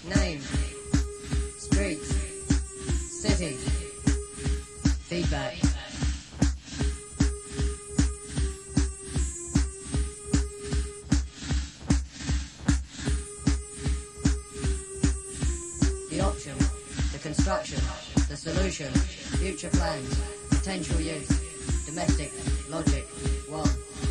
Name. Streets. City. Feedback. The option. The construction. The solution. Future plans. Potential use. Domestic. Logic. 1.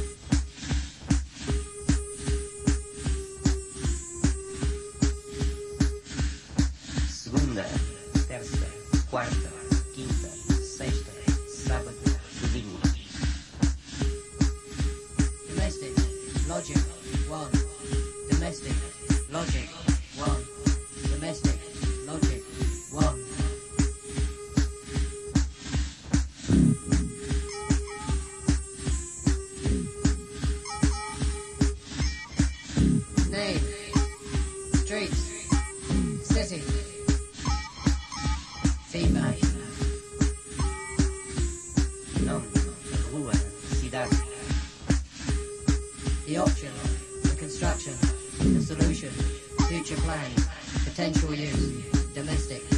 Segunda, terça, quarta, quinta, sexta, sábado, domingo. Domestic. Logic. 1. Domestic. Logic. 1. Domestic. Logic. 1. Name. Streets. City. Feedback. Nome, rua, cidade. The option. The construction. The solution. Future plans. Potential use. Domestic.